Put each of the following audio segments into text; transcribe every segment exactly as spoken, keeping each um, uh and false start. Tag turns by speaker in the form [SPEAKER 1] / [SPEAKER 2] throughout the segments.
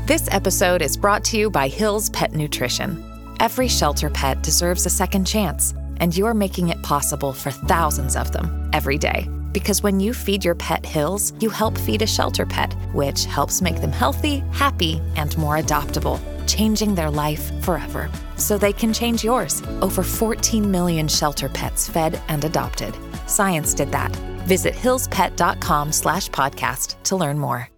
[SPEAKER 1] This episode is brought to you by Hill's Pet Nutrition. Every shelter pet deserves a second chance, and you're making it possible for thousands of them every day. Because when you feed your pet Hill's, you help feed a shelter pet, which helps make them healthy, happy, and more adoptable, changing their life forever. So they can change yours. Over fourteen million shelter pets fed and adopted. Science did that. Visit hillspet.com slash podcast to learn more.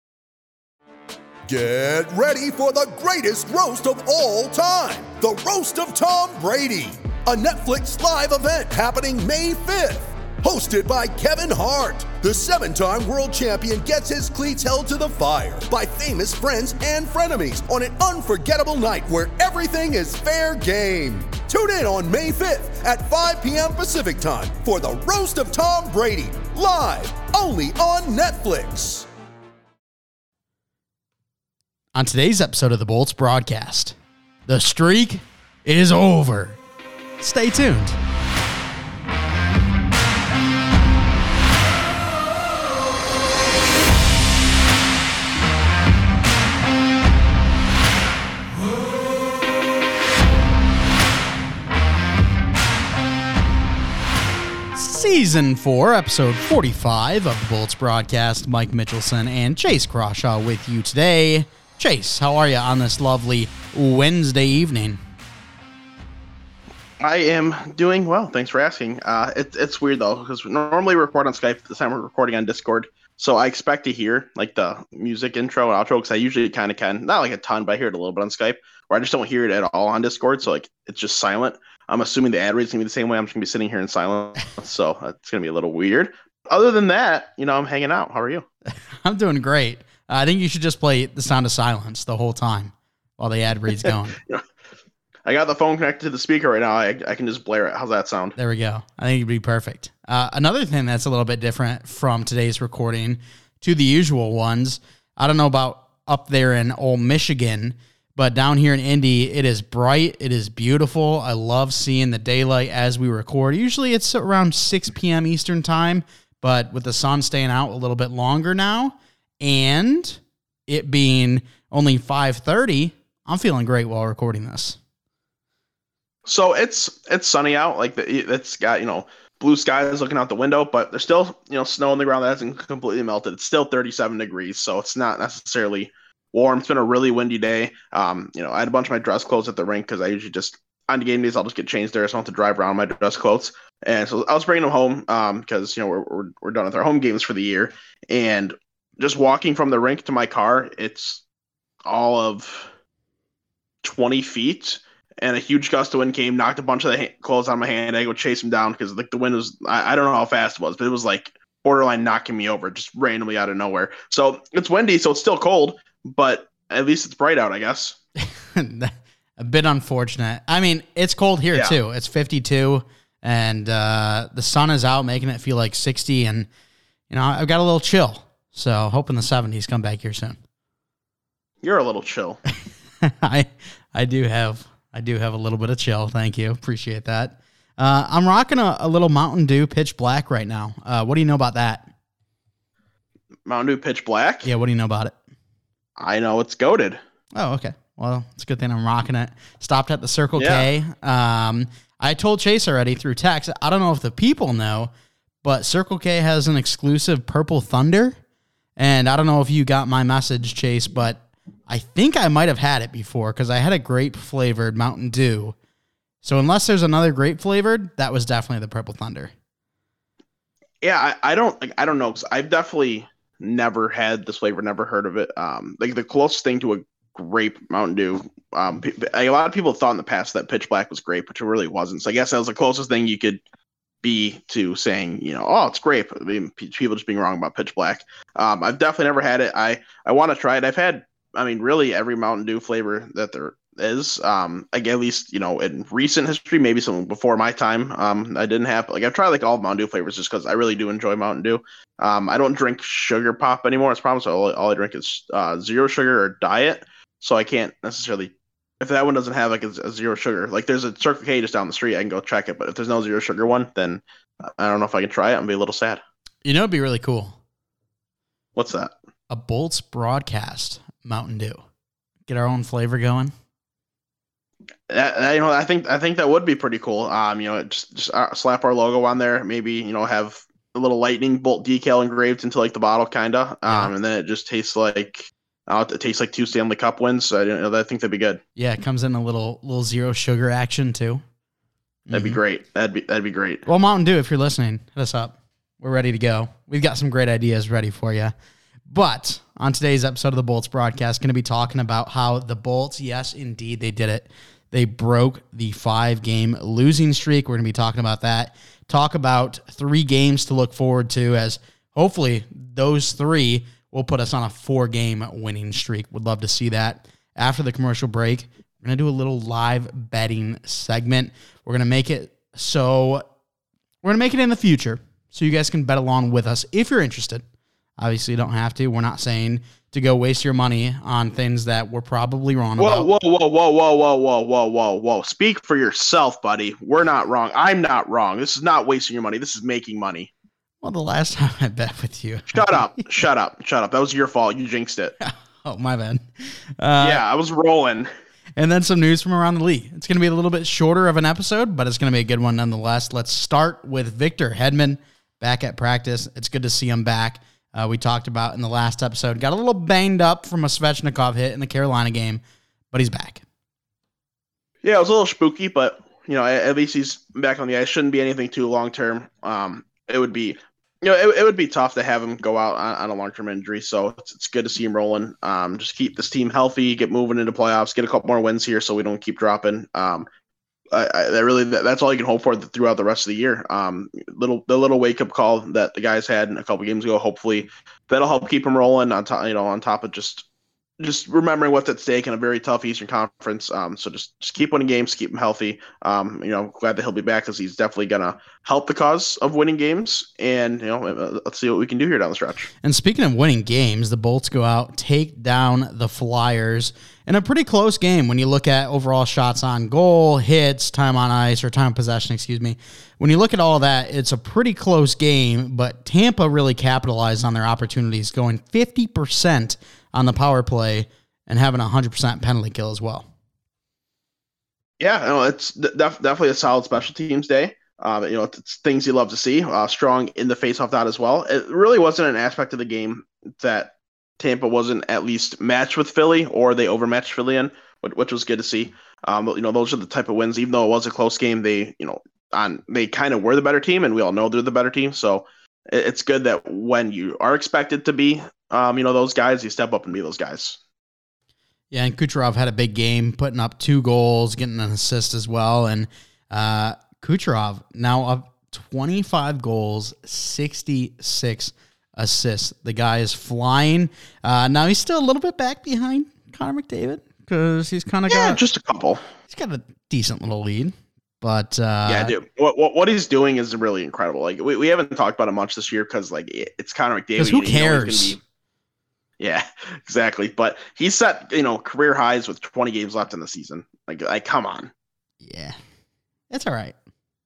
[SPEAKER 2] Get ready for the greatest roast of all time, the Roast of Tom Brady, a Netflix live event happening May fifth. Hosted by Kevin Hart, the seven-time world champion gets his cleats held to the fire by famous friends and frenemies on an unforgettable night where everything is fair game. Tune in on May fifth at five p.m. Pacific time for the Roast of Tom Brady, live only on Netflix.
[SPEAKER 3] On today's episode of the Bolts broadcast, the streak is over. Stay tuned. Season four, episode forty-five of the Bolts broadcast. Mike Mitchelson and Chase Crawshaw with you today. Chase, how are you on this lovely Wednesday evening?
[SPEAKER 4] I am doing well. Thanks for asking. Uh, it, it's weird, though, because normally we record on Skype. This time we're recording on Discord. So I expect to hear like the music intro and outro because I usually kind of can. Not like a ton, but I hear it a little bit on Skype. Or I just don't hear it at all on Discord. So like it's just silent. I'm assuming the ad rate's going to be the same way. I'm just going to be sitting here in silence. So it's going to be a little weird. Other than that, you know, I'm hanging out. How are you?
[SPEAKER 3] I'm doing great. Uh, I think you should just play The Sound of Silence the whole time while the ad read's going.
[SPEAKER 4] You know, I got the phone connected to the speaker right now. I, I can just blare it. How's that sound?
[SPEAKER 3] There we go. I think it'd be perfect. Uh, another thing that's a little bit different from today's recording to the usual ones, I don't know about up there in old Michigan, but down here in Indy, it is bright. It is beautiful. I love seeing the daylight as we record. Usually it's around six p.m. Eastern time, but with the sun staying out a little bit longer now and it being only five thirty, I'm feeling great while recording this.
[SPEAKER 4] So it's it's sunny out. Like the, it's got, you know, blue skies looking out the window, but there's still, you know, snow on the ground that hasn't completely melted. It's still thirty-seven degrees, so it's not necessarily warm. It's been a really windy day. Um, you know, I had a bunch of my dress clothes at the rink because I usually just on game days I'll just get changed there, so I don't have to drive around my dress clothes. And so I was bringing them home um, because you know we're, we're we're done with our home games for the year. And just walking from the rink to my car, it's all of twenty feet, and a huge gust of wind came, knocked a bunch of the ha- clothes on my hand. I go chase them down because like the wind was I, I don't know how fast it was, but it was like borderline knocking me over just randomly out of nowhere. So it's windy, so it's still cold. But at least it's bright out, I guess.
[SPEAKER 3] A bit unfortunate. I mean, it's cold here, yeah. too. It's fifty-two, and uh, the sun is out, making it feel like sixty, and, you know, I've got a little chill. So hoping the seventies come back here soon.
[SPEAKER 4] You're a little chill.
[SPEAKER 3] I I do have I do have a little bit of chill. Thank you. Appreciate that. Uh, I'm rocking a, a little Mountain Dew Pitch Black right now. Uh, what do you know about that?
[SPEAKER 4] Mountain Dew Pitch Black?
[SPEAKER 3] Yeah, what do you know about it?
[SPEAKER 4] I know it's goated.
[SPEAKER 3] Oh, okay. Well, it's a good thing I'm rocking it. Stopped at the Circle yeah. K. Um, I told Chase already through text. I don't know if the people know, but Circle K has an exclusive Purple Thunder. And I don't know if you got my message, Chase, but I think I might have had it before because I had a grape-flavored Mountain Dew. So unless there's another grape-flavored, that was definitely the Purple Thunder.
[SPEAKER 4] Yeah, I, I don't like, I don't know, because I've definitely never had this flavor, never heard of it. Um, like the closest thing to a grape Mountain Dew, um, a lot of people thought in the past that Pitch Black was grape, which it really wasn't. So I guess that was the closest thing you could be to saying, you know, oh, it's grape. I mean, people just being wrong about Pitch Black. Um, I've definitely never had it. I, I want to try it. I've had, I mean, really every Mountain Dew flavor that there is. Um, like at least, you know, in recent history, maybe some before my time, um, I didn't have, like, I've tried like all Mountain Dew flavors just because I really do enjoy Mountain Dew. Um, I don't drink sugar pop anymore. It's probably so all, all I drink is uh, zero sugar or diet. So I can't necessarily, if that one doesn't have like a, a zero sugar, like there's a Circle K just down the street, I can go check it. But if there's no zero sugar one, then I don't know if I can try it. I'm be a little sad.
[SPEAKER 3] You know, it'd be really cool.
[SPEAKER 4] What's that?
[SPEAKER 3] A Bolts broadcast Mountain Dew. Get our own flavor going.
[SPEAKER 4] That, you know, I think I think that would be pretty cool. Um, you know, just just uh, slap our logo on there. Maybe, you know, have a little lightning bolt decal engraved into like the bottle, kinda. Um,
[SPEAKER 3] Yeah.
[SPEAKER 4] and then it just tastes like uh, it tastes like two Stanley Cup wins. So I, you know, I think that'd be good.
[SPEAKER 3] Yeah, it comes in a little little zero sugar action too.
[SPEAKER 4] That'd be great. That'd be that'd be great.
[SPEAKER 3] Well, Mountain Dew, if you're listening, hit us up. We're ready to go. We've got some great ideas ready for you. But on today's episode of the Bolts broadcast, going to be talking about how the Bolts, yes, indeed, they did it. They broke the five-game losing streak. We're going to be talking about that. Talk about three games to look forward to, as hopefully those three will put us on a four-game winning streak. Would love to see that. After the commercial break, we're going to do a little live betting segment. We're going to make it so we're going to make it in the future so you guys can bet along with us if you're interested. Obviously, you don't have to. We're not saying to go waste your money on things that we're probably wrong
[SPEAKER 4] Whoa,
[SPEAKER 3] about.
[SPEAKER 4] whoa, whoa, whoa, whoa, whoa, whoa, whoa, whoa, whoa. Speak for yourself, buddy. We're not wrong. I'm not wrong. This is not wasting your money. This is making money.
[SPEAKER 3] Well, the last time I bet with you.
[SPEAKER 4] Shut up. Shut up. Shut up. That was your fault. You jinxed it.
[SPEAKER 3] Oh, my bad. Uh,
[SPEAKER 4] yeah, I was rolling.
[SPEAKER 3] And then some news from around the league. It's going to be a little bit shorter of an episode, but it's going to be a good one nonetheless. Let's start with Victor Hedman back at practice. It's good to see him back. Uh, we talked about in the last episode. Got a little banged up from a Svechnikov hit in the Carolina game, but he's back.
[SPEAKER 4] Yeah, it was a little spooky, but you know, at least he's back on the ice. Shouldn't be anything too long term. Um, it would be, you know, it, it would be tough to have him go out on, on a long term injury. So it's, it's good to see him rolling. Um, just keep this team healthy, get moving into playoffs, get a couple more wins here, so we don't keep dropping. Um, I, I that really that, that's all you can hope for throughout the rest of the year. Um, little the little wake up call that the guys had a couple games ago. Hopefully, that'll help keep them rolling on top. You know, on top of just just remembering what's at stake in a very tough Eastern Conference. Um, so just just keep winning games, keep him healthy. Um, you know, glad that he'll be back because he's definitely gonna help the cause of winning games. And you know, let's see what we can do here down the stretch.
[SPEAKER 3] And speaking of winning games, the Bolts go out, take down the Flyers in a pretty close game when you look at overall shots on goal, hits, time on ice, or time of possession, excuse me. When you look at all that, it's a pretty close game, but Tampa really capitalized on their opportunities, going fifty percent on the power play and having a one hundred percent penalty kill as well.
[SPEAKER 4] Yeah, no, it's def- definitely a solid special teams day. Um, you know, it's, it's things you love to see. Uh, strong in the face-off dot as well. It really wasn't an aspect of the game that Tampa wasn't at least matched with Philly, or they overmatched Philly in, which, which was good to see. Um, you know, those are the type of wins. Even though it was a close game, they, you know, on they kind of were the better team, and we all know they're the better team. So it, it's good that when you are expected to be, um, you know, those guys, you step up and be those guys.
[SPEAKER 3] Yeah, and Kucherov had a big game, putting up two goals, getting an assist as well. And uh, Kucherov now up twenty-five goals, sixty-six assists. The guy is flying. Uh, now he's still a little bit back behind Connor McDavid because he's kind of
[SPEAKER 4] yeah,
[SPEAKER 3] got
[SPEAKER 4] just a couple.
[SPEAKER 3] He's got a decent little lead, but uh,
[SPEAKER 4] yeah, dude, what, what what he's doing is really incredible. Like we, we haven't talked about it much this year because like it's Connor McDavid.
[SPEAKER 3] Because who
[SPEAKER 4] you know,
[SPEAKER 3] cares?
[SPEAKER 4] Be, yeah, exactly. But he's set you know career highs with twenty games left in the season. Like like come on.
[SPEAKER 3] Yeah, it's all right.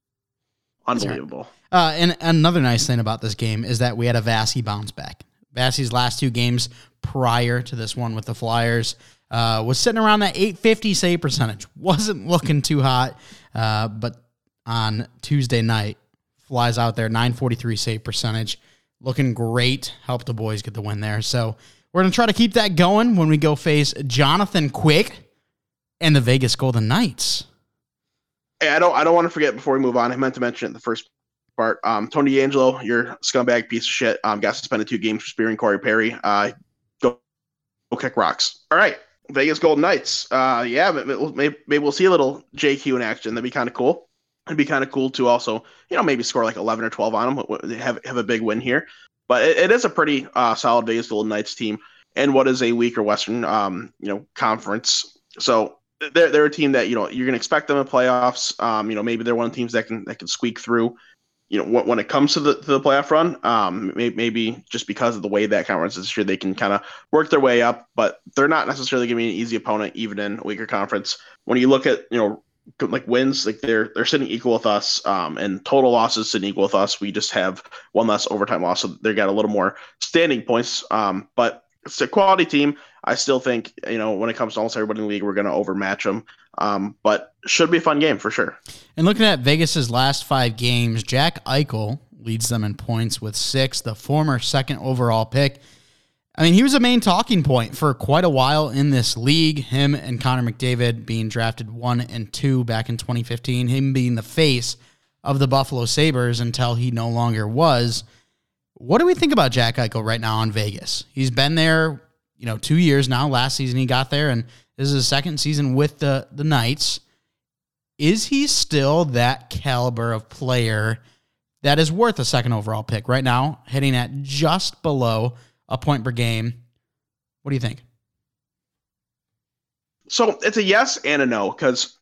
[SPEAKER 4] Unbelievable.
[SPEAKER 3] Uh, and another nice thing about this game is that we had a Vasi bounce back. Vasi's last two games prior to this one with the Flyers uh, was sitting around that eight fifty save percentage. Wasn't looking too hot, uh, but on Tuesday night, flies out there, nine forty-three save percentage. Looking great. Helped the boys get the win there. So we're going to try to keep that going when we go face Jonathan Quick and the Vegas Golden Knights.
[SPEAKER 4] Hey, I don't I don't want to forget before we move on. I meant to mention it in the first part. Um, Tony DeAngelo, you're a scumbag piece of shit. Um, got suspended two games for spearing Corey Perry. Uh, go, go kick rocks. All right, Vegas Golden Knights. Uh, yeah, maybe, maybe we'll see a little J Q in action. That'd be kind of cool. It'd be kind of cool to also, you know, maybe score like eleven or twelve on them. Have have a big win here. But it, it is a pretty uh, solid Vegas Golden Knights team, and what is a weaker Western, um, you know, conference. So. They're they're a team that you know you're gonna expect them in playoffs. Um, you know maybe they're one of the teams that can that can squeak through. You know when, when it comes to the to the playoff run, um, maybe, maybe just because of the way that conference is this year, they can kind of work their way up. But they're not necessarily gonna be an easy opponent, even in a weaker conference. When you look at you know like wins, like they're they're sitting equal with us, um, and total losses sitting equal with us. We just have one less overtime loss, so they got a little more standing points. Um, but it's a quality team. I still think, you know, when it comes to almost everybody in the league, we're going to overmatch them. Um, but should be a fun game for sure.
[SPEAKER 3] And looking at Vegas's last five games, Jack Eichel leads them in points with six, the former second overall pick. I mean, he was a main talking point for quite a while in this league, him and Connor McDavid being drafted one and two back in twenty fifteen, him being the face of the Buffalo Sabres until he no longer was. What do we think about Jack Eichel right now in Vegas? He's been there, you know, two years now. Last season he got there, and this is his second season with the, the Knights. Is he still that caliber of player that is worth a second overall pick right now, hitting at just below a point per game? What do you think?
[SPEAKER 4] So it's a yes and a no, because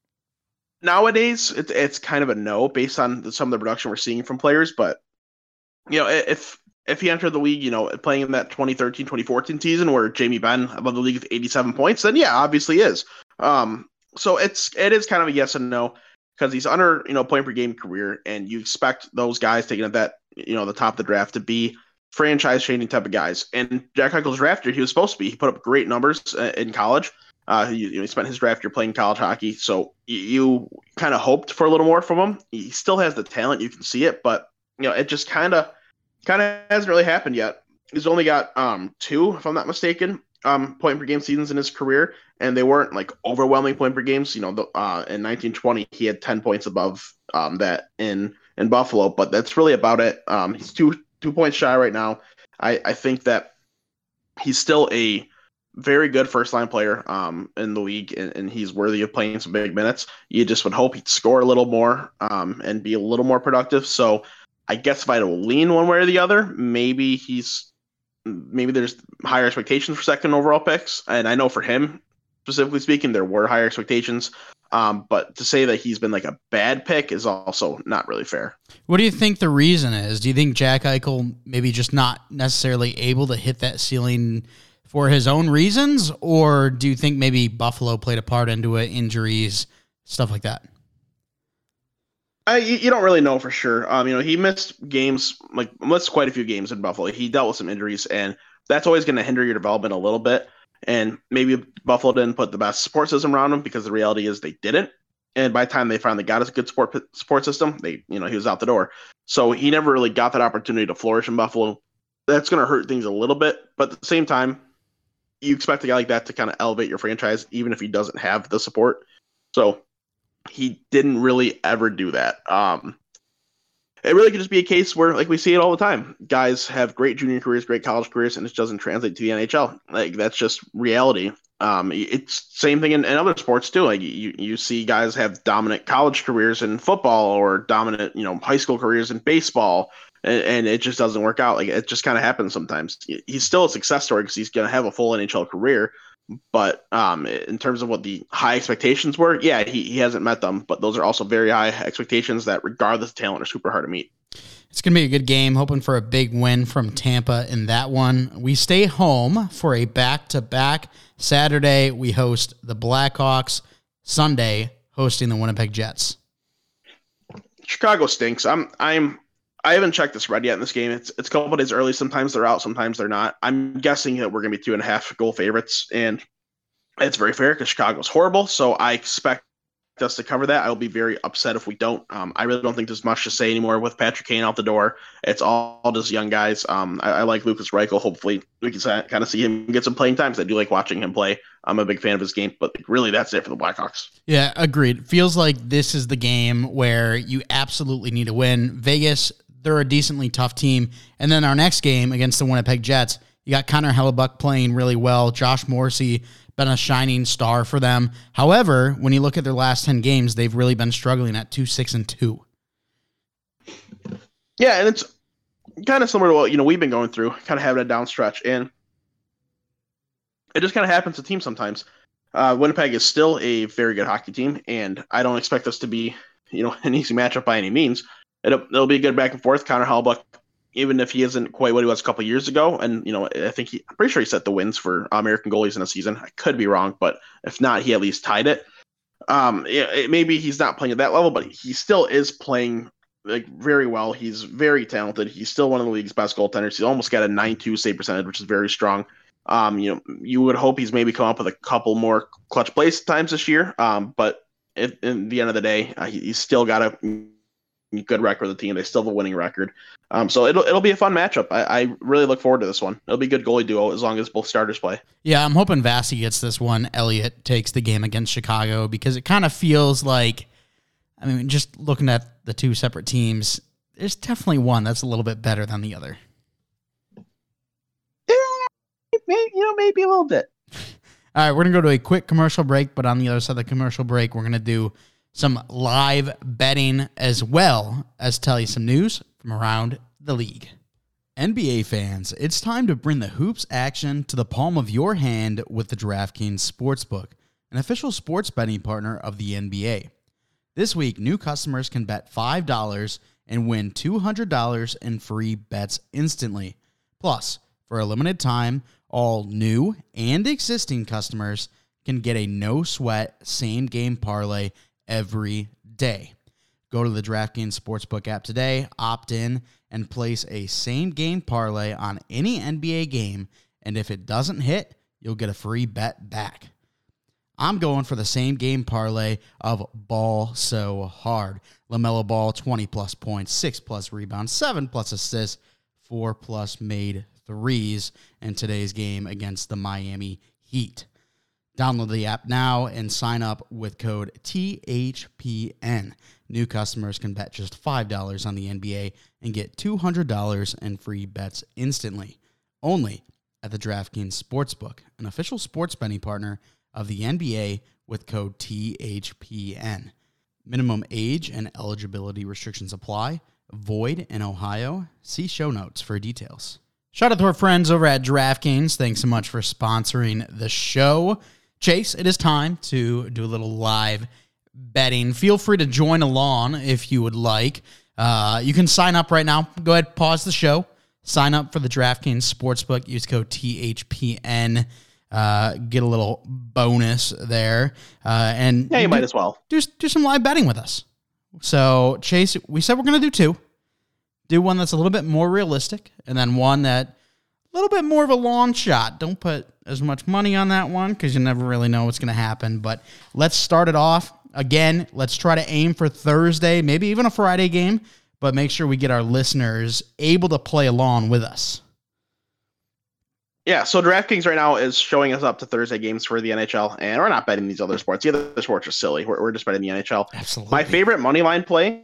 [SPEAKER 4] nowadays it, it's kind of a no based on some of the production we're seeing from players. But, you know, if if he entered the league, you know, playing in that twenty thirteen twenty fourteen season where Jamie Benn above the league with eighty-seven points, then yeah, obviously is. Um, so it's it is kind of a yes and no, because he's under, you know, point per game career, and you expect those guys taking at that, you know, the top of the draft to be franchise changing type of guys. And Jack Eichel's draft year, he was supposed to be. He put up great numbers uh, in college. Uh, he, you know, he spent his draft year playing college hockey, so you, you kind of hoped for a little more from him. He still has the talent, you can see it, but you know, it just kind of kind of hasn't really happened yet. He's only got um two, if I'm not mistaken, um point per game seasons in his career, and they weren't like overwhelming point per games. You know, the, uh, in nineteen twenty he had ten points above um that in in Buffalo, but that's really about it. Um, he's two two points shy right now. I I think that he's still a very good first line player um in the league, and, and he's worthy of playing some big minutes. You just would hope he'd score a little more um and be a little more productive. So I guess if I had to lean one way or the other, maybe he's maybe there's higher expectations for second overall picks. And I know for him, specifically speaking, there were higher expectations. Um, but to say that he's been like a bad pick is also not really fair.
[SPEAKER 3] What do you think the reason is? Do you think Jack Eichel maybe just not necessarily able to hit that ceiling for his own reasons? Or do you think maybe Buffalo played a part into it, injuries, stuff like that?
[SPEAKER 4] I, you don't really know for sure. Um, you know, he missed games, like missed quite a few games in Buffalo. He dealt with some injuries, and that's always going to hinder your development a little bit. And maybe Buffalo didn't put the best support system around him, because the reality is they didn't. And by the time they finally got a good support support system, they, you know, he was out the door. So he never really got that opportunity to flourish in Buffalo. That's going to hurt things a little bit, but at the same time, you expect a guy like that to kind of elevate your franchise, even if he doesn't have the support. So he didn't really ever do that. Um, it really could just be a case where, like, we see it all the time. Guys have great junior careers, great college careers, and it doesn't translate to the N H L. Like, that's just reality. Um, it's same thing in, in other sports too. Like, you, you see guys have dominant college careers in football, or dominant, you know, high school careers in baseball, and, and it just doesn't work out. Like, it just kind of happens sometimes. He's still a success story because he's going to have a full N H L career. But um, in terms of what the high expectations were, yeah, he, he hasn't met them. But those are also very high expectations that, regardless of talent, are super hard to meet.
[SPEAKER 3] It's going to be a good game. Hoping for a big win from Tampa in that one. We stay home for a back-to-back. Saturday, we host the Blackhawks. Sunday, hosting the Winnipeg Jets.
[SPEAKER 4] Chicago stinks. I'm I'm I haven't checked the spread yet in this game. It's it's a couple of days early. Sometimes they're out, sometimes they're not. I'm guessing that we're going to be two and a half goal favorites, and it's very fair because Chicago's horrible. So I expect us to cover that. I'll be very upset if we don't. Um, I really don't think there's much to say anymore with Patrick Kane out the door. It's all, all just young guys. Um, I, I like Lucas Reichel. Hopefully we can kind of see him get some playing times. I do like watching him play. I'm a big fan of his game, but really that's it for the Blackhawks.
[SPEAKER 3] Yeah, agreed. Feels like this is the game where you absolutely need to win. Vegas, they're a decently tough team. And then our next game against the Winnipeg Jets, you got Connor Hellebuck playing really well. Josh Morrissey been a shining star for them. However, when you look at their last ten games, they've really been struggling at two, six, and two.
[SPEAKER 4] Yeah, and it's kind of similar to what, you know, we've been going through, kind of having a down stretch, and it just kind of happens to teams sometimes. Uh, Winnipeg is still a very good hockey team, and I don't expect this to be, you know, an easy matchup by any means. It'll, it'll be a good back and forth. Connor Hellebuck, even if he isn't quite what he was a couple of years ago, and, you know, I think he, I'm pretty sure he set the wins for American goalies in a season. I could be wrong, but if not, he at least tied it. Um, it, it, maybe he's not playing at that level, but he still is playing like very well. He's very talented. He's still one of the league's best goaltenders. He's almost got a nine two save percentage, which is very strong. Um, you know, you would hope he's maybe come up with a couple more clutch plays times this year. Um, but at, at the end of the day, uh, he, he's still got a good record with the team. They still have a winning record. Um, so it'll it'll be a fun matchup. I, I really look forward to this one. It'll be a good goalie duo as long as both starters play.
[SPEAKER 3] Yeah, I'm hoping Vasi gets this one. Elliott takes the game against Chicago because it kind of feels like, I mean, just looking at the two separate teams, there's definitely one that's a little bit better than the other.
[SPEAKER 4] Yeah, maybe, you know, maybe a little bit.
[SPEAKER 3] All right, we're going to go to a quick commercial break, but on the other side of the commercial break, we're going to do some live betting as well as tell you some news from around the league.
[SPEAKER 5] N B A fans, it's time to bring the hoops action to the palm of your hand with the DraftKings Sportsbook, an official sports betting partner of the N B A. This week, new customers can bet five dollars and win two hundred dollars in free bets instantly. Plus, for a limited time, all new and existing customers can get a no-sweat same-game parlay every day. Go to the DraftKings Sportsbook app today, opt in, and place a same-game parlay on any N B A game, and if it doesn't hit, you'll get a free bet back. I'm going for the same-game parlay of Ball So Hard. LaMelo Ball, twenty-plus points, six-plus rebounds, seven-plus assists, four-plus made threes in today's game against the Miami Heat. Download the app now and sign up with code T H P N. New customers can bet just five dollars on the N B A and get two hundred dollars in free bets instantly. Only at the DraftKings Sportsbook, an official sports betting partner of the N B A with code T H P N. Minimum age and eligibility restrictions apply. Void in Ohio. See show notes for details.
[SPEAKER 3] Shout out to our friends over at DraftKings. Thanks so much for sponsoring the show. Chase, it is time to do a little live betting. Feel free to join along if you would like. Uh, you can sign up right now. Go ahead, pause the show. Sign up for the DraftKings Sportsbook. Use code T H P N. Uh, get a little bonus there. Uh, and
[SPEAKER 4] yeah, you
[SPEAKER 3] do,
[SPEAKER 4] might as well.
[SPEAKER 3] Do, do some live betting with us. So, Chase, we said we're going to do two. Do one that's a little bit more realistic, and then one that a little bit more of a long shot. Don't put as much money on that one because you never really know what's going to happen. But let's start it off. Again, let's try to aim for Thursday, maybe even a Friday game, but make sure we get our listeners able to play along with us.
[SPEAKER 4] Yeah, so DraftKings right now is showing us up to Thursday games for the N H L, and we're not betting these other sports. The other sports are silly. We're, we're just betting the N H L.
[SPEAKER 3] Absolutely.
[SPEAKER 4] My favorite money line play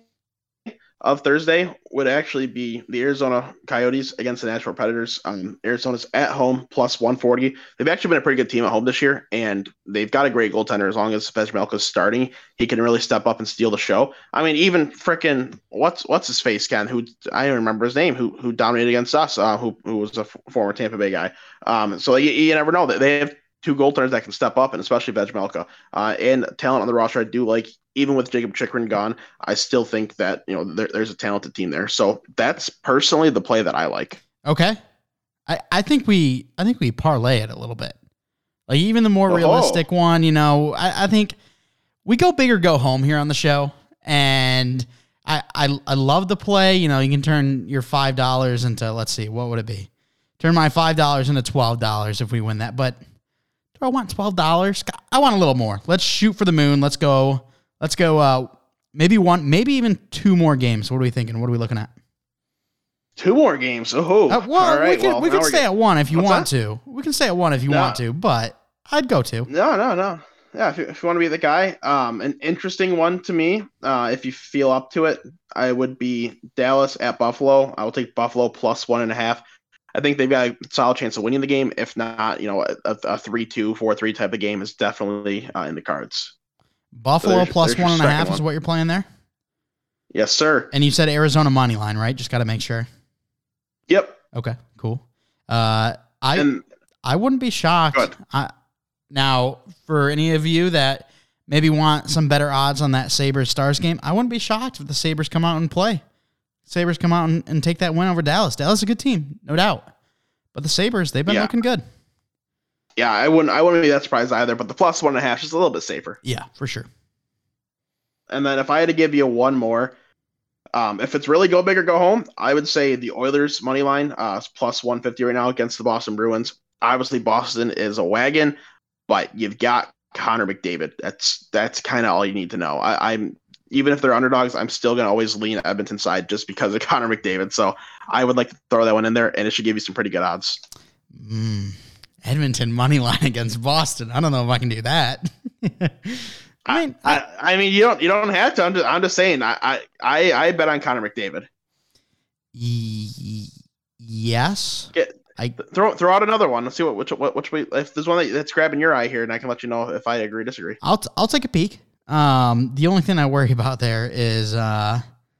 [SPEAKER 4] of Thursday would actually be the Arizona Coyotes against the Nashville Predators. Um, Arizona's at home plus one forty. They've actually been a pretty good team at home this year, and they've got a great goaltender. As long as Vejmelka's starting, he can really step up and steal the show. I mean, even frickin' what's what's his face, Ken? Who I don't remember his name. Who who dominated against us? Uh, who who was a f- former Tampa Bay guy. Um, so you, you never know that they have two goaltenders that can step up, and especially Vejmelka. Uh, and talent on the roster, I do like. Even with Jacob Chikrin gone, I still think that you know there, there's a talented team there. So that's personally the play that I like.
[SPEAKER 3] Okay, I, I think we I think we parlay it a little bit. Like even the more
[SPEAKER 4] Oh.
[SPEAKER 3] realistic one, you know, I, I think we go big or go home here on the show, and I, I I love the play. You know, you can turn your five dollars into, let's see, what would it be? Turn my five dollars into twelve dollars if we win that. But do I want twelve dollars? I want a little more. Let's shoot for the moon. Let's go. Let's go. Uh, maybe one, maybe even two more games. What are we thinking? What are we looking at?
[SPEAKER 4] Two more games. Oh,
[SPEAKER 3] Uh, well,
[SPEAKER 4] all right.
[SPEAKER 3] we can
[SPEAKER 4] well,
[SPEAKER 3] we
[SPEAKER 4] now
[SPEAKER 3] can
[SPEAKER 4] we're
[SPEAKER 3] stay
[SPEAKER 4] getting-
[SPEAKER 3] at one if you
[SPEAKER 4] What's
[SPEAKER 3] want
[SPEAKER 4] that?
[SPEAKER 3] to. We can stay at one if you
[SPEAKER 4] No.
[SPEAKER 3] want to, but I'd go to.
[SPEAKER 4] No, no, no. Yeah, if you, if you want to be the guy, um, an interesting one to me. Uh, if you feel up to it, I would be Dallas at Buffalo. I will take Buffalo plus one and a half. I think they've got a solid chance of winning the game. If not, you know, a, a three two, four three type of game is definitely uh, in the cards.
[SPEAKER 3] Buffalo
[SPEAKER 4] there's-
[SPEAKER 3] plus
[SPEAKER 4] there's your
[SPEAKER 3] one and a
[SPEAKER 4] second
[SPEAKER 3] half is
[SPEAKER 4] one.
[SPEAKER 3] what you're playing there.
[SPEAKER 4] Yes, sir.
[SPEAKER 3] And you said Arizona money line, right? Just got to make sure.
[SPEAKER 4] Yep.
[SPEAKER 3] Okay, cool. Uh, I
[SPEAKER 4] And
[SPEAKER 3] I wouldn't be shocked.
[SPEAKER 4] Good.
[SPEAKER 3] I, now, for any of you that maybe want some better odds on that Sabres Stars game, I wouldn't be shocked if the Sabres come out and play. Sabres come out and, and take that win over Dallas. Dallas is a good team, no doubt. But the Sabres, they've been
[SPEAKER 4] Yeah.
[SPEAKER 3] looking good.
[SPEAKER 4] yeah, I wouldn't I wouldn't be that surprised either. But the plus one and a half is just a little bit safer.
[SPEAKER 3] Yeah, for sure.
[SPEAKER 4] And then if I had to give you one more, Um, if it's really go big or go home, I would say the Oilers money line uh, is plus one fifty right now against the Boston Bruins. Obviously, Boston is a wagon, but you've got Connor McDavid. That's that's kind of all you need to know. I, I'm even if they're underdogs, I'm still going to always lean Edmonton side just because of Connor McDavid. So I would like to throw that one in there, and it should give you some pretty good odds.
[SPEAKER 3] Mm, Edmonton money line against Boston. I don't know if I can do that. I mean,
[SPEAKER 4] I, I, I mean, you don't you don't have to. I'm just, I'm just saying. I, I I bet on Connor McDavid.
[SPEAKER 3] Y- yes.
[SPEAKER 4] Get,
[SPEAKER 3] I
[SPEAKER 4] throw throw out another one. Let's see what which what which way. If there's one that, that's grabbing your eye here, and I can let you know if I agree or disagree.
[SPEAKER 3] I'll t- I'll take a peek. Um, the only thing I worry about there is, uh,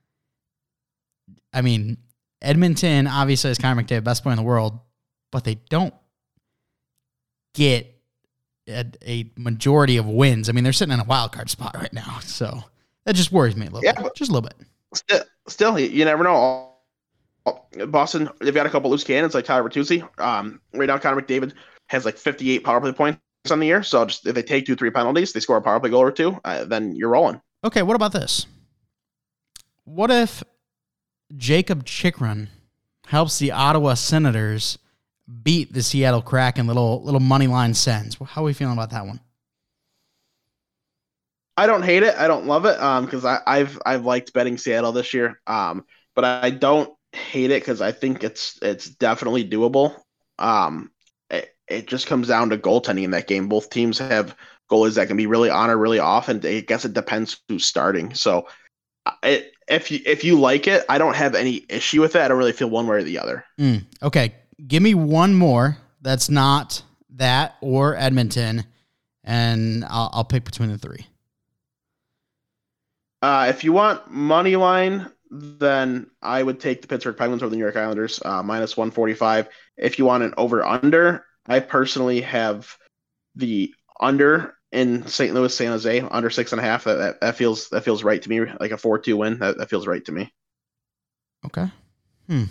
[SPEAKER 3] I mean, Edmonton obviously is Connor McDavid, best player in the world, but they don't get A, a majority of wins. I mean, they're sitting in a wild card spot right now, so that just worries me a little
[SPEAKER 4] yeah,
[SPEAKER 3] bit, just a little bit.
[SPEAKER 4] Still, still, you never know. Boston, they've got a couple loose cannons like Tyler Bertuzzi. Um, right now, Connor McDavid has like fifty-eight power play points on the year. So just if they take two, three penalties, they score a power play goal or two, uh, then you're rolling.
[SPEAKER 3] Okay, what about this? What if Jacob Chikrin helps the Ottawa Senators beat the Seattle Kraken? Little little money line Sens. How are we feeling about that one?
[SPEAKER 4] I don't hate it. I don't love it um, because I've I've liked betting Seattle this year. Um, but I don't hate it because I think it's it's definitely doable. Um, it, it just comes down to goaltending in that game. Both teams have goalies that can be really on or really off, and I guess it depends who's starting. So, it, if you if you like it, I don't have any issue with it. I don't really feel one way or the other.
[SPEAKER 3] Mm, okay. Give me one more that's not that or Edmonton, and I'll, I'll pick between the three.
[SPEAKER 4] Uh, if you want money line, then I would take the Pittsburgh Penguins over the New York Islanders, uh, minus one forty-five. If you want an over-under, I personally have the under in Saint Louis, San Jose, under six and a half. That, that, that feels that feels right to me, like a four two win. That, that feels right to me.
[SPEAKER 3] Okay. Hmm.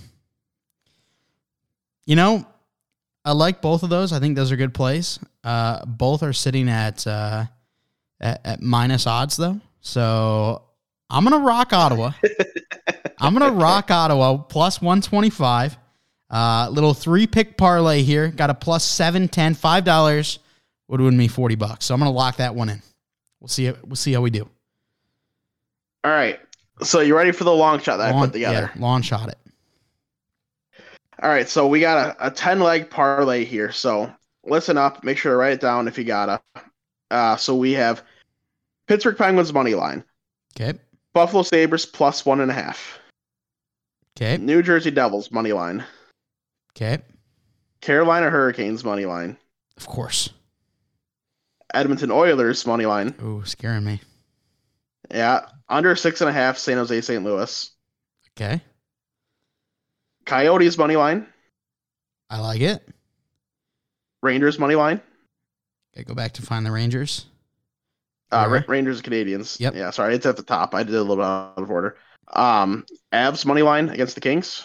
[SPEAKER 3] You know, I like both of those. I think those are good plays. Uh, both are sitting at, uh, at at minus odds, though. So I'm going to rock Ottawa. I'm going to rock Ottawa plus one twenty-five. Uh, little three-pick parlay here. Got a plus seven ten, five dollars would win me forty bucks. So I'm going to lock that one in. We'll see. We'll see how we do.
[SPEAKER 4] All right. So you ready for the long shot that
[SPEAKER 3] long,
[SPEAKER 4] I put together?
[SPEAKER 3] Yeah, long shot it.
[SPEAKER 4] All right. So we got a, a ten-leg parlay here. So listen up. Make sure to write it down if you gotta. Uh, so we have Pittsburgh Penguins money line.
[SPEAKER 3] Okay.
[SPEAKER 4] Buffalo Sabres plus one and a half.
[SPEAKER 3] Okay.
[SPEAKER 4] New Jersey Devils money line.
[SPEAKER 3] Okay.
[SPEAKER 4] Carolina Hurricanes money line.
[SPEAKER 3] Of course.
[SPEAKER 4] Edmonton Oilers money line.
[SPEAKER 3] Ooh, scaring me.
[SPEAKER 4] Yeah. Under six and a half, San Jose, Saint Louis.
[SPEAKER 3] Okay.
[SPEAKER 4] Coyotes money line.
[SPEAKER 3] I like it.
[SPEAKER 4] Rangers money line.
[SPEAKER 3] Okay, go back to find the Rangers.
[SPEAKER 4] Uh,
[SPEAKER 3] Right.
[SPEAKER 4] Ra- Rangers Canadians.
[SPEAKER 3] Yep.
[SPEAKER 4] Yeah, sorry, it's at the top. I did a little bit out of order. Um, Avs money line against the Kings.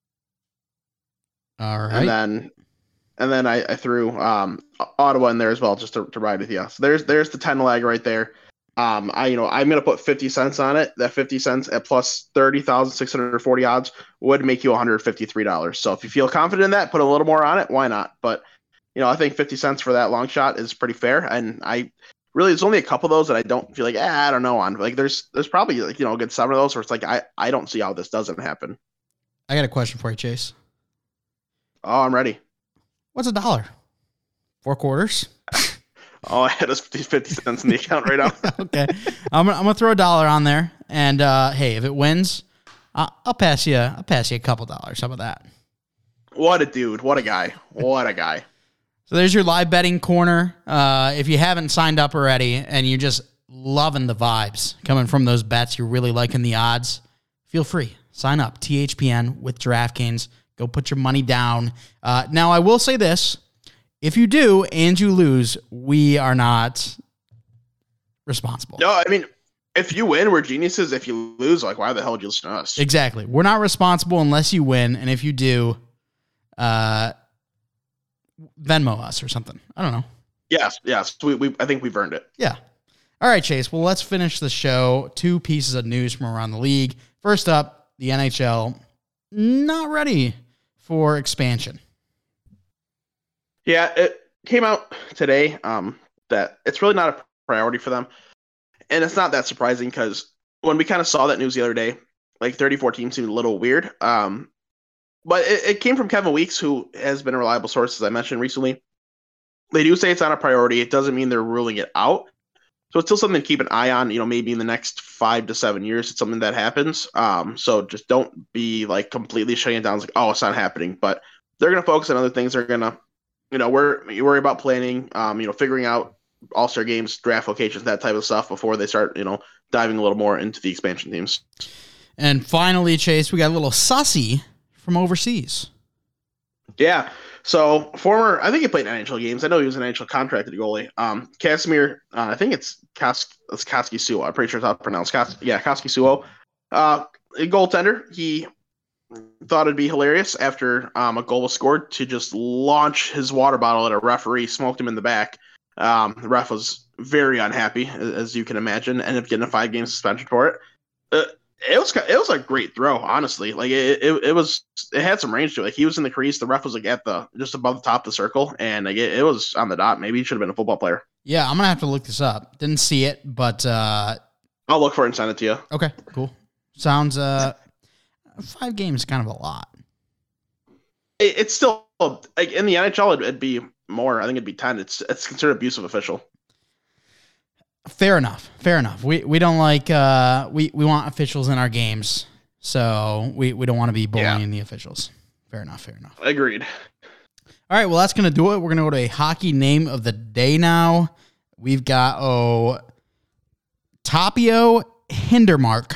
[SPEAKER 3] All right.
[SPEAKER 4] And then and then I, I threw um Ottawa in there as well just to, to ride with you. So there's there's the ten leg right there. Um, I you know I'm gonna put fifty cents on it. That fifty cents at plus thirty thousand six hundred forty odds would make you one hundred fifty three dollars. So if you feel confident in that, put a little more on it. Why not? But you know I think fifty cents for that long shot is pretty fair. And I really there's only a couple of those that I don't feel like ah, I don't know on. Like there's there's probably like you know a good seven of those where it's like I I don't see how this doesn't happen.
[SPEAKER 3] I got a question for you, Chase.
[SPEAKER 4] Oh, I'm ready.
[SPEAKER 3] What's a dollar? Four quarters?
[SPEAKER 4] Oh, I had us fifty cents in the account right now.
[SPEAKER 3] Okay. I'm gonna, I'm gonna throw a dollar on there, and uh, hey, if it wins, I'll, I'll pass you. I'll pass you a couple dollars. How about that?
[SPEAKER 4] What a dude! What a guy! What a guy!
[SPEAKER 3] So there's your live betting corner. Uh, if you haven't signed up already, and you're just loving the vibes coming from those bets, you're really liking the odds, feel free. Sign up. T H P N with DraftKings. Go put your money down. Uh, now, I will say this. If you do and you lose, we are not responsible.
[SPEAKER 4] No, I mean, if you win, we're geniuses. If you lose, like, why the hell would you listen to us?
[SPEAKER 3] Exactly. We're not responsible unless you win. And if you do, uh, Venmo us or something. I don't know.
[SPEAKER 4] Yes, yes. We, we, I think we've earned it.
[SPEAKER 3] Yeah. All right, Chase. Well, let's finish the show. Two pieces of news from around the league. First up, the N H L not ready for expansion.
[SPEAKER 4] Yeah, it came out today um, that it's really not a priority for them. And it's not that surprising because when we kind of saw that news the other day, like thirty-four teams seemed a little weird. Um, but it, it came from Kevin Weeks, who has been a reliable source, as I mentioned recently. They do say it's not a priority. It doesn't mean they're ruling it out. So it's still something to keep an eye on, you know, maybe in the next five to seven years, it's something that happens. Um, so just don't be like completely shutting it down. It's like, oh, it's not happening, but they're going to focus on other things. They're going to, you know, worry, you worry about planning, um, you know, figuring out all-star games, draft locations, that type of stuff before they start, you know, diving a little more into the expansion teams.
[SPEAKER 3] And finally, Chase, we got a little sussy from overseas.
[SPEAKER 4] Yeah. So former, I think he played N H L games. I know he was an N H L contracted goalie. Um, Casimir, uh, I think it's Kos, it's Koski-Suo. I'm pretty sure it's how to pronounce. Kos, yeah, Koski-Suo. Uh, a goaltender. He thought it'd be hilarious after um, a goal was scored to just launch his water bottle at a referee, smoked him in the back. Um, the ref was very unhappy, as you can imagine. Ended up getting a five-game suspension for it. Uh, It was it was a great throw, honestly. Like it, it, it was it had some range to it. Like he was in the crease, the ref was like at the just above the top of the circle, and like it, it was on the dot. Maybe he should have been a football player.
[SPEAKER 3] Yeah, I'm gonna have to look this up. Didn't see it, but uh,
[SPEAKER 4] I'll look for it and send it to you.
[SPEAKER 3] Okay, cool. Sounds uh, five games is kind of a lot.
[SPEAKER 4] It, it's still like in the N H L, it'd, it'd be more. I think it'd be ten. It's it's considered abusive official.
[SPEAKER 3] Fair enough. Fair enough. We we don't like uh we, we want officials in our games, so we, we don't want to be bullying yeah. the officials. Fair enough. Fair enough.
[SPEAKER 4] Agreed.
[SPEAKER 3] All right. Well, that's gonna do it. We're gonna go to a hockey name of the day now. We've got oh Tapio Hindermark.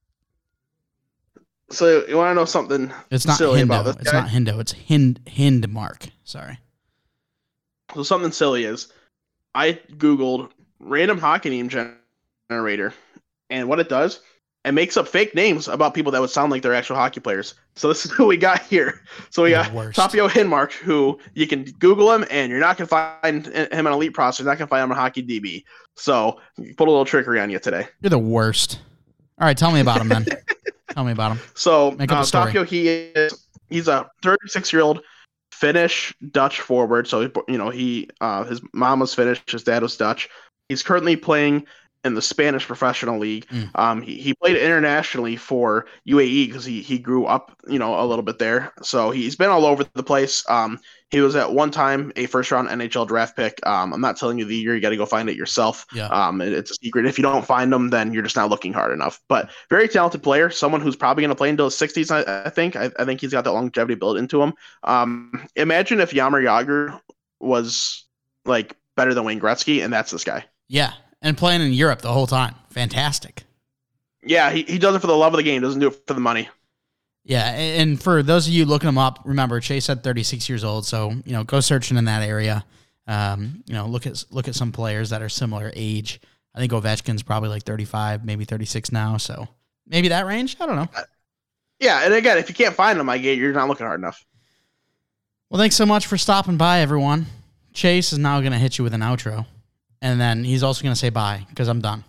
[SPEAKER 4] So you want to know something?
[SPEAKER 3] It's not
[SPEAKER 4] silly
[SPEAKER 3] Hindo.
[SPEAKER 4] about this
[SPEAKER 3] It's
[SPEAKER 4] guy?
[SPEAKER 3] not Hindo. It's Hind Hindmark. Sorry.
[SPEAKER 4] So something silly is I Googled random hockey name generator, and what it does, it makes up fake names about people that would sound like they're actual hockey players. So this is who we got here. So we
[SPEAKER 3] You're
[SPEAKER 4] got Tapio Hinmark, who you can Google him, and you're not going to find him on Elite Prospects. You're not going to find him on Hockey D B. So put a little trickery on you today.
[SPEAKER 3] You're the worst. All right, tell me about him then. Tell me about him.
[SPEAKER 4] So
[SPEAKER 3] Make up
[SPEAKER 4] uh,
[SPEAKER 3] a story.
[SPEAKER 4] Tapio, he is he's a thirty-six-year-old Finnish Dutch forward. So you know he uh, his mom was Finnish, his dad was Dutch. He's currently playing in the Spanish Professional League. Mm. Um, he, he played internationally for U A E because he, he grew up, you know, a little bit there. So he's been all over the place. Um, he was at one time a first-round N H L draft pick. Um, I'm not telling you the year. You got to go find it yourself.
[SPEAKER 3] Yeah.
[SPEAKER 4] Um, it, it's a secret. If you don't find him, then you're just not looking hard enough. But very talented player, someone who's probably going to play until his sixties, I, I think. I, I think he's got that longevity built into him. Um, imagine if Jaromir Jagr was, like, better than Wayne Gretzky, and that's this guy.
[SPEAKER 3] Yeah, and playing in Europe the whole time. Fantastic.
[SPEAKER 4] Yeah, he, he does it for the love of the game. Doesn't do it for the money.
[SPEAKER 3] Yeah, and for those of you looking him up, remember, Chase said thirty-six years old, so, you know, go searching in that area. Um, you know, look at look at some players that are similar age. I think Ovechkin's probably like thirty-five, maybe thirty-six now, so maybe that range? I don't know.
[SPEAKER 4] Yeah, and again, if you can't find him, I get you're not looking hard enough.
[SPEAKER 3] Well, thanks so much for stopping by, everyone. Chase is now going to hit you with an outro. And then he's also going to say bye because I'm done.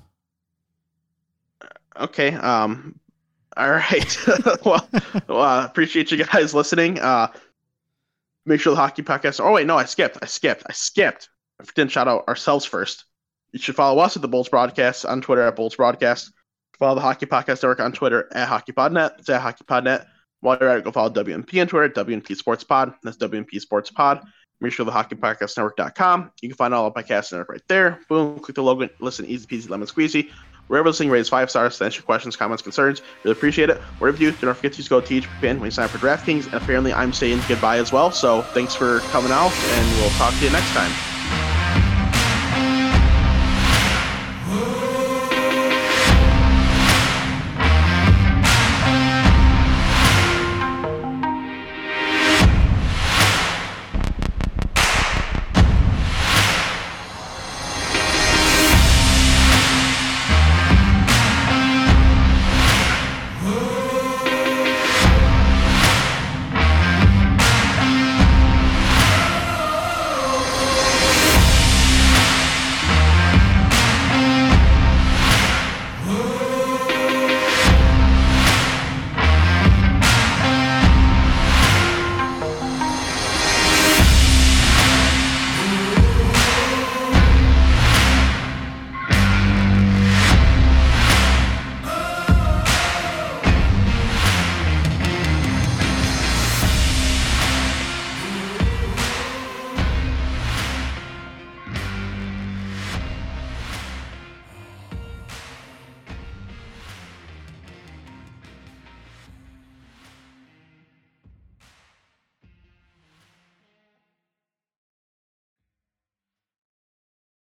[SPEAKER 4] Okay. Um. All right. well, well uh, appreciate you guys listening. Uh, make sure the Hockey Podcast. Oh wait, no, I skipped. I skipped. I skipped. I didn't shout out ourselves first. You should follow us at the Bolts Broadcast on Twitter at Bolts Broadcast. Follow the Hockey Podcast Network on Twitter at HockeyPodNet. It's at HockeyPodNet. While you're at it, go follow W M P on Twitter at W M P Sports Pod. That's W M P Sports Pod. Make sure the hockey podcast network dot com. You can find all of my cast network right there. Boom, click the logo, listen, easy peasy, lemon squeezy. Wherever listening, raise five stars to answer your questions, comments, concerns. Really appreciate it. Whatever you do, do not forget to use code T H P N when you sign up for DraftKings. And apparently, I'm saying goodbye as well. So thanks for coming out, and we'll talk to you next time.